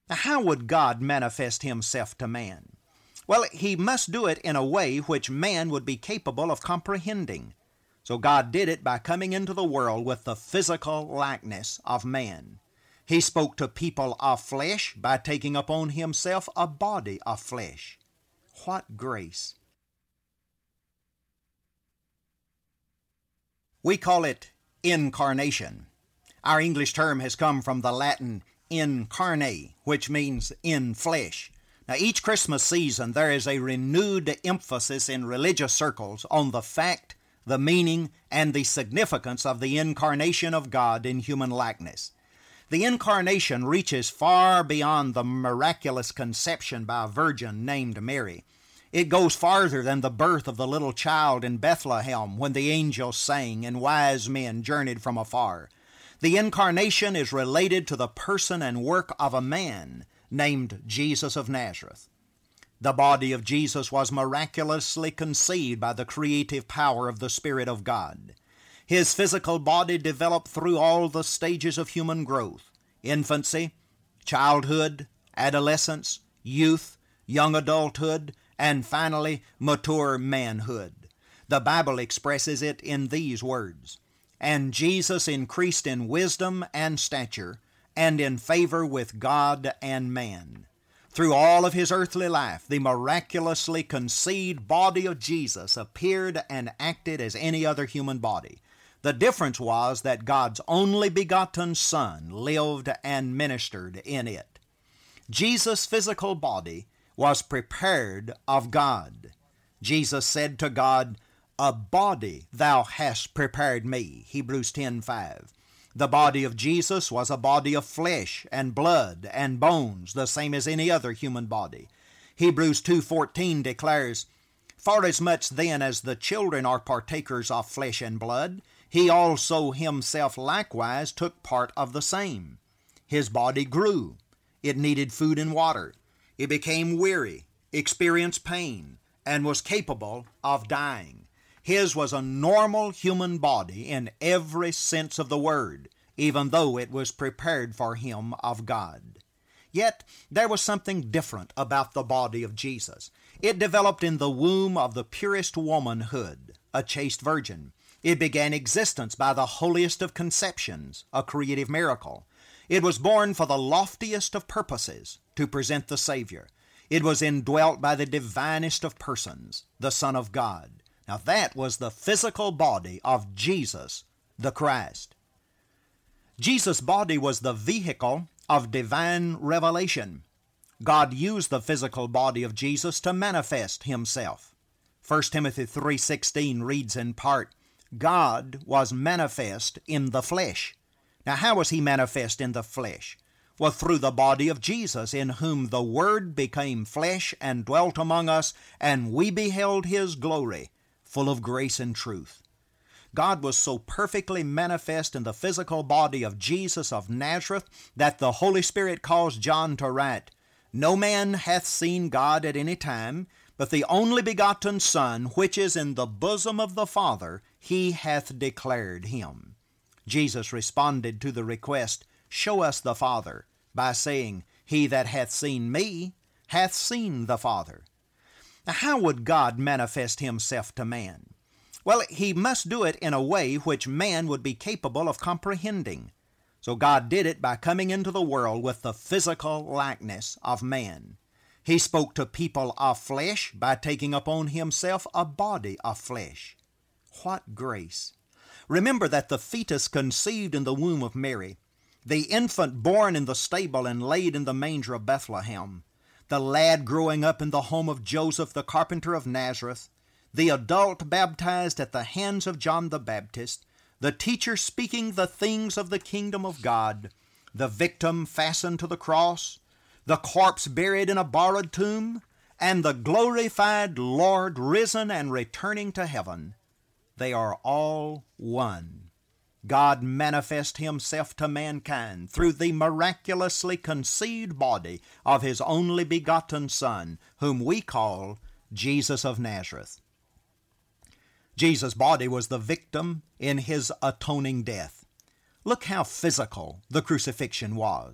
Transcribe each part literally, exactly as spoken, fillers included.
Now, how would God manifest himself to man? Well, he must do it in a way which man would be capable of comprehending. So God did it by coming into the world with the physical likeness of man. He spoke to people of flesh by taking upon himself a body of flesh. What grace! We call it incarnation. Our English term has come from the Latin incarne, which means in flesh. Now, each Christmas season, there is a renewed emphasis in religious circles on the fact, the meaning, and the significance of the incarnation of God in human likeness. The incarnation reaches far beyond the miraculous conception by a virgin named Mary. It goes farther than the birth of the little child in Bethlehem when the angels sang and wise men journeyed from afar. The incarnation is related to the person and work of a man named Jesus of Nazareth. The body of Jesus was miraculously conceived by the creative power of the Spirit of God. His physical body developed through all the stages of human growth: infancy, childhood, adolescence, youth, young adulthood, and finally mature manhood. The Bible expresses it in these words: "And Jesus increased in wisdom and stature, and in favor with God and man." Through all of his earthly life, the miraculously conceived body of Jesus appeared and acted as any other human body. The difference was that God's only begotten Son lived and ministered in it. Jesus' physical body was prepared of God. Jesus said to God, "A body thou hast prepared me," Hebrews ten five. The body of Jesus was a body of flesh and blood and bones, the same as any other human body. Hebrews two fourteen declares, "Forasmuch then as the children are partakers of flesh and blood, he also himself likewise took part of the same." His body grew. It needed food and water. It became weary, experienced pain, and was capable of dying. His was a normal human body in every sense of the word, even though it was prepared for him of God. Yet there was something different about the body of Jesus. It developed in the womb of the purest womanhood, a chaste virgin. It began existence by the holiest of conceptions, a creative miracle. It was born for the loftiest of purposes, to present the Savior. It was indwelt by the divinest of persons, the Son of God. Now that was the physical body of Jesus, the Christ. Jesus' body was the vehicle of divine revelation. God used the physical body of Jesus to manifest himself. First Timothy three sixteen reads in part, "God was manifest in the flesh." Now how was he manifest in the flesh? Well, through the body of Jesus, in whom the Word became flesh and dwelt among us, and we beheld his glory, full of grace and truth. God was so perfectly manifest in the physical body of Jesus of Nazareth that the Holy Spirit caused John to write, "No man hath seen God at any time, but the only begotten Son, which is in the bosom of the Father, he hath declared him." Jesus responded to the request, "Show us the Father," by saying, "He that hath seen me hath seen the Father." Now, how would God manifest himself to man? Well, he must do it in a way which man would be capable of comprehending. So God did it by coming into the world with the physical likeness of man. He spoke to people of flesh by taking upon himself a body of flesh. What grace! Remember that the fetus conceived in the womb of Mary, the infant born in the stable and laid in the manger of Bethlehem, the lad growing up in the home of Joseph the carpenter of Nazareth, the adult baptized at the hands of John the Baptist, the teacher speaking the things of the kingdom of God, the victim fastened to the cross, the corpse buried in a borrowed tomb, and the glorified Lord risen and returning to heaven. They are all one. God manifest himself to mankind through the miraculously conceived body of his only begotten Son, whom we call Jesus of Nazareth. Jesus' body was the victim in his atoning death. Look how physical the crucifixion was.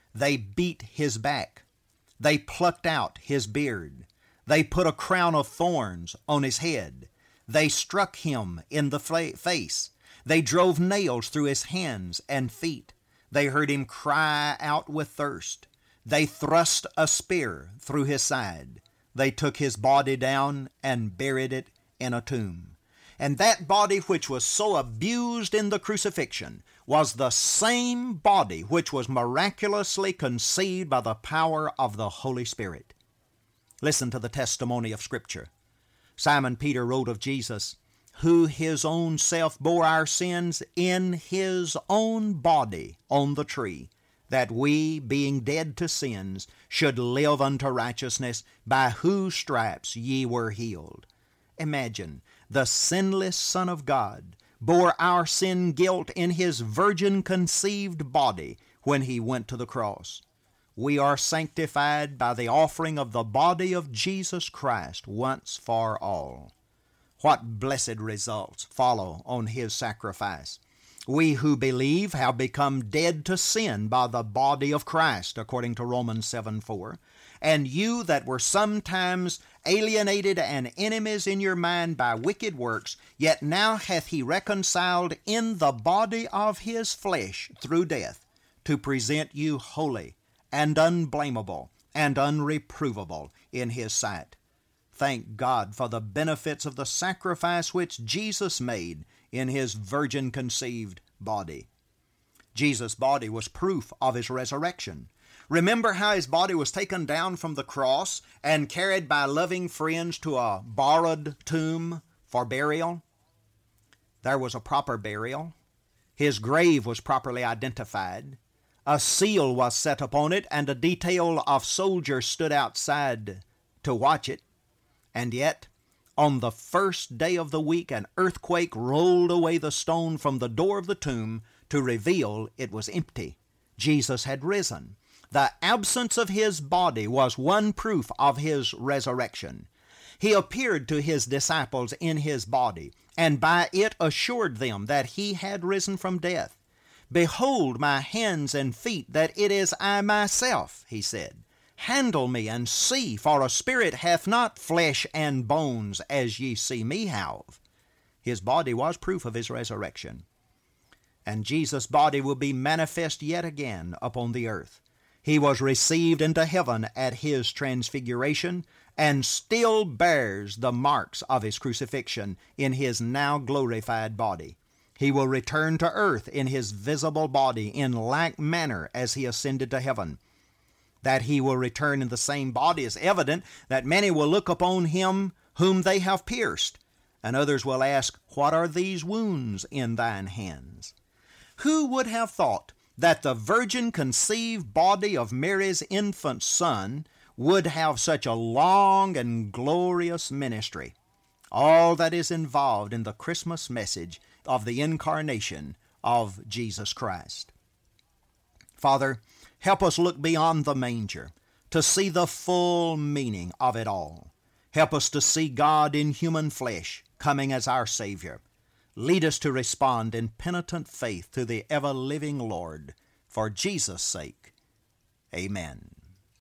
They beat his back. They plucked out his beard. They put a crown of thorns on his head. They struck him in the face. They drove nails through his hands and feet. They heard him cry out with thirst. They thrust a spear through his side. They took his body down and buried it in a tomb. And that body which was so abused in the crucifixion was the same body which was miraculously conceived by the power of the Holy Spirit. Listen to the testimony of Scripture. Simon Peter wrote of Jesus, who his own self bore our sins in his own body on the tree, that we, being dead to sins, should live unto righteousness, by whose stripes ye were healed. Imagine, the sinless Son of God bore our sin guilt in his virgin-conceived body when he went to the cross. We are sanctified by the offering of the body of Jesus Christ once for all. What blessed results follow on his sacrifice! We who believe have become dead to sin by the body of Christ, according to Romans seven four. And you that were sometimes alienated and enemies in your mind by wicked works, yet now hath he reconciled in the body of his flesh through death, to present you holy and unblameable and unreprovable in his sight. Thank God for the benefits of the sacrifice which Jesus made in his virgin-conceived body. Jesus' body was proof of his resurrection. Remember how his body was taken down from the cross and carried by loving friends to a borrowed tomb for burial? There was a proper burial. His grave was properly identified. A seal was set upon it, and a detail of soldiers stood outside to watch it. And yet, on the first day of the week, an earthquake rolled away the stone from the door of the tomb to reveal it was empty. Jesus had risen. The absence of his body was one proof of his resurrection. He appeared to his disciples in his body, and by it assured them that he had risen from death. Behold my hands and feet, that it is I myself, he said. Handle me and see, for a spirit hath not flesh and bones, as ye see me have. His body was proof of his resurrection. And Jesus' body will be manifest yet again upon the earth. He was received into heaven at his transfiguration, and still bears the marks of his crucifixion in his now glorified body. He will return to earth in his visible body in like manner as he ascended to heaven. That he will return in the same body is evident, that many will look upon him whom they have pierced, and others will ask, What are these wounds in thine hands? Who would have thought that the virgin-conceived body of Mary's infant son would have such a long and glorious ministry? All that is involved in the Christmas message of the incarnation of Jesus Christ. Father, help us look beyond the manger to see the full meaning of it all. Help us to see God in human flesh coming as our Savior. Lead us to respond in penitent faith to the ever-living Lord. For Jesus' sake, amen.